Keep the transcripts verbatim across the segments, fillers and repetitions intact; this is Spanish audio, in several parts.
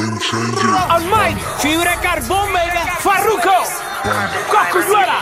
Almighty, fibra de carbón, baby. Farruko, Cosculluela,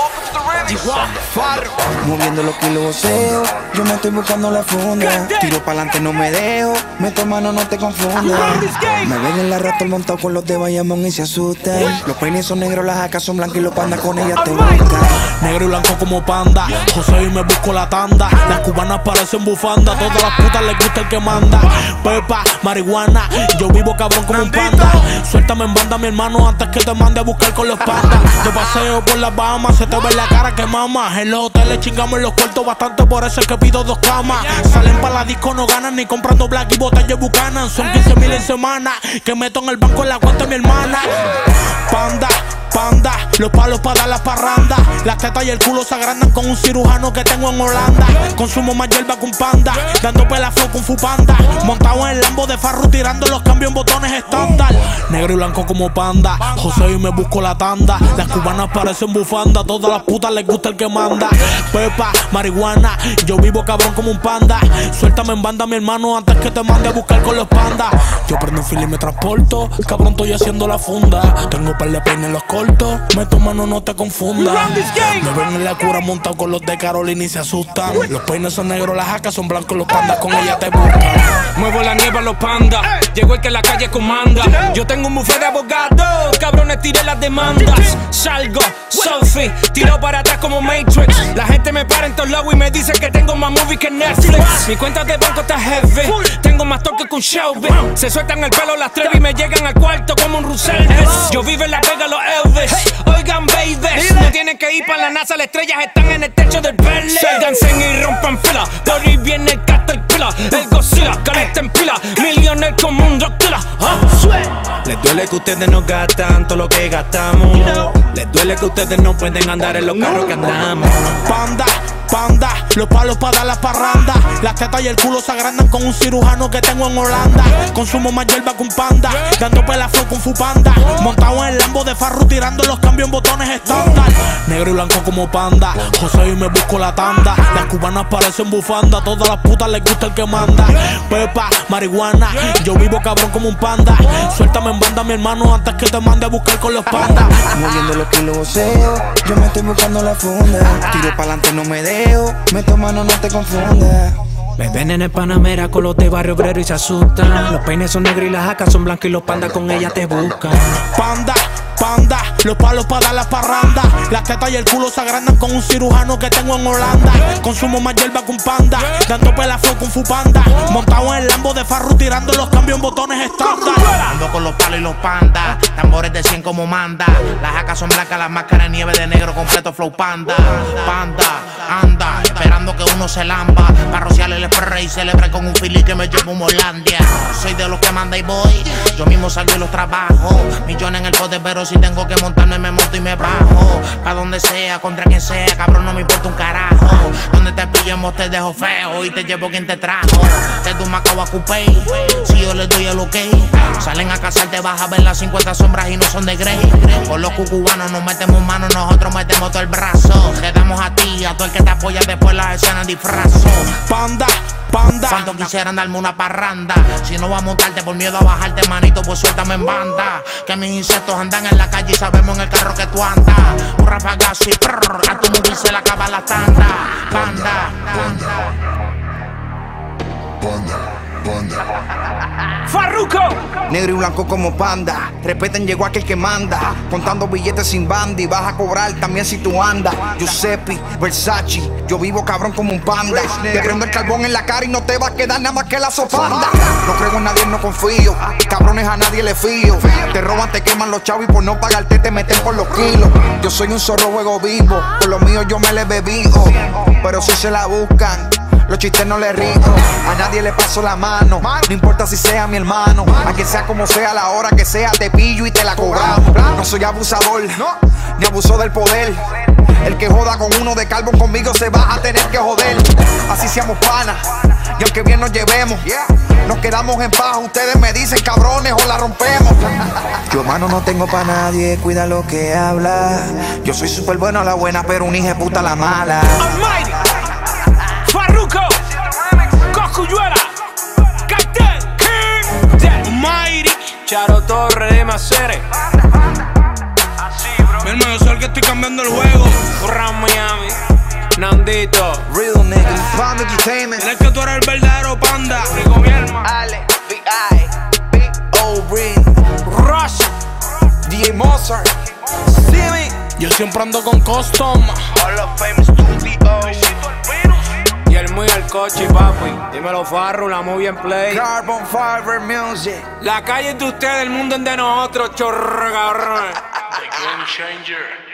Farro. Moviendo los kilos voceo, yo me estoy buscando la funda. Tiro pa'lante, no me dejo, meto mano, no te confundas. Me ven en la rata montado con los de Bayamón y se asustan. Los peines son negros, las jacas son blancas y los pandas con ellas te buscan. Negro y blanco como panda, José y me busco la tanda. Las cubanas parecen bufanda, todas las putas les gusta el que manda. Pepa, marihuana, yo vivo cabrón como un panda. Suéltame en banda mi hermano antes que te mande a buscar con los pandas. De paseo por las Bahamas, se te ve la cara que mama. En los hoteles chingamos en los cuartos bastante, por eso es que pido dos camas. Salen pa' la disco, no ganan ni comprando black y botellas bucanan. Son quince mil en semana, que meto en el banco en la cuenta de mi hermana. Panda, panda, los palos para dar las parrandas. Las tetas y el culo se agrandan con un cirujano que tengo en Holanda. Consumo más hierba que un panda, dando pelaflow con fu panda. Montado en el Lambo de Farru, tirando los cambios en botones estándar. Negro y blanco como panda, José y me busco la tanda. Las cubanas parecen bufanda, todas las putas les gusta el que manda. Pepa, marihuana, yo vivo cabrón como un panda. Suéltame en banda mi hermano antes que te mande a buscar con los pandas. Yo prendo un fil y me transporto, cabrón estoy haciendo la funda. Tengo par de peines en los cortos, meto mano no te confundas. Me ven en la cura montado con los de Carolina y se asustan. Los peines son negros, las jacas son blancos, los pandas con ella te buscan. Muevo la nieve a los pandas, llegó el que la calle comanda. Yo tengo un buffet de abogados, cabrones tiré las demandas. Salgo, Sophie, tiro para atrás como Matrix. La gente me para en todos lados y me dice que tengo más movies que Netflix. Mi cuenta de banco está heavy, tengo más toque que un Shelby. Se sueltan el pelo las tres y me llegan al cuarto como un Russell. Yo vivo en La Vega, los Elvis. Oigan, babies, no tienen que ir para la NASA, las estrellas están en el techo del Bentley. Sálganse y rompan fila, por ahí viene el Caterpillar, el Godzilla, calienta en pila, millones como un Rockilla. Les duele que ustedes no gastan todo lo que gastamos. Les duele que ustedes no pueden andar en los carros que andamos. Panda, panda, los palos para dar las parrandas. Las tetas y el culo se agrandan con un cirujano que tengo en Holanda. Consumo más hierba que un panda, dando pelaflow con fu panda. Montado en el Lambo de Farru, tirando los cambios en botones estándar. Negro y blanco como panda, José y me busco la tanda. Las cubanas parecen bufanda, todas las putas les gusta el que manda. Pepa, marihuana, yo vivo cabrón como un panda. Suéltame en banda mi hermano antes que te mande a buscar con los pandas. Moviendo los kilos voceo, yo me estoy buscando la funda. Tiro pa'lante, no me dejo, meto mano, no te confundas. Me ven en el Panamera con los de Barrio Obrero y se asustan. Los peines son negros y las jacas son blancas y los pandas con ella te buscan. Panda, panda, los palos para dar las parrandas. Las tetas y el culo se agrandan con un cirujano que tengo en Holanda. Consumo más hierba que un panda, dando pelaflow con fu panda. Montado en el Lambo de Farru, tirando los cambios en botones estándar. Ando con los palos y los pandas, tambores de cien como manda. Las jacas son blancas, las máscaras de nieve de negro, completo flow panda. Panda, anda, esperando que uno se lamba, para rociarle el spray y celebre con un fili que me llevo a Hollandia. Soy de los que manda y voy, yo mismo salgo y los trabajo. Millones en el poder, pero si tengo que montarme me monto y me bajo. Pa' donde sea, contra quien sea, cabrón, no me importa un carajo. Donde te pillemos te dejo feo y te llevo quien te trajo. Te tu Macao a Coupé, si yo les doy el ok. Salen a cazarte, vas a ver las cincuenta sombras y no son de Grey. Con los cucubanos nos metemos manos, nosotros metemos todo el brazo. Te damos a ti, a todo el que te apoya después las escenas disfrazo. Panda, panda, cuando quisieran darme una parranda, si no va a montarte por miedo a bajarte, manito, pues suéltame en banda. Que mis insectos andan en la calle y sabemos en el carro que tú andas. Un rafagazo y prrr, a tu móvil se le acaba la tanda. Panda, panda, panda, panda. Farruko. Negro y blanco como panda, respeten, llegó aquel que manda. Contando billetes sin banda y vas a cobrar también si tú andas. Giuseppe, Versace, yo vivo cabrón como un panda. Te prendo el carbón en la cara y no te va a quedar nada más que la sofanda. No creo en nadie, no confío, cabrones a nadie le fío. Te roban, te queman los chavos y por no pagarte te meten por los kilos. Yo soy un zorro juego vivo, por lo mío yo me le bebijo. Pero si se la buscan, los chistes no le río. A nadie le paso la mano, no importa si sea mi hermano. A quien sea como sea, a la hora que sea, te pillo y te la cobramos. No soy abusador, ni abuso del poder. El que joda con uno de carbón conmigo se va a tener que joder. Así seamos panas, y aunque bien nos llevemos, nos quedamos en paz. Ustedes me dicen cabrones o la rompemos. Yo mano no tengo pa' nadie, cuida lo que habla. Yo soy súper bueno a la buena, pero un hijo de puta a la mala. Almighty, Farruko, Cosculluela, Cartel, King, Almighty. Charo Torre de Macere. Mi hermano, yo soy el que estoy cambiando el juego. Curran Miami. Nandito. Real nigga. Panda Entertainment. Tienes que tú eres el verdadero panda. Rico mi hermano. Ale, Big I, Big O, Real. Rush. D J Mozart. Simi. Yo siempre ando con custom. All of Famous Studios. Y el muy al coche, papi. Dímelo, Farru, la movie en play. Carbon Fiber Music. La calle es de ustedes, el mundo es de nosotros, chorro, cabrón. The Game Changer.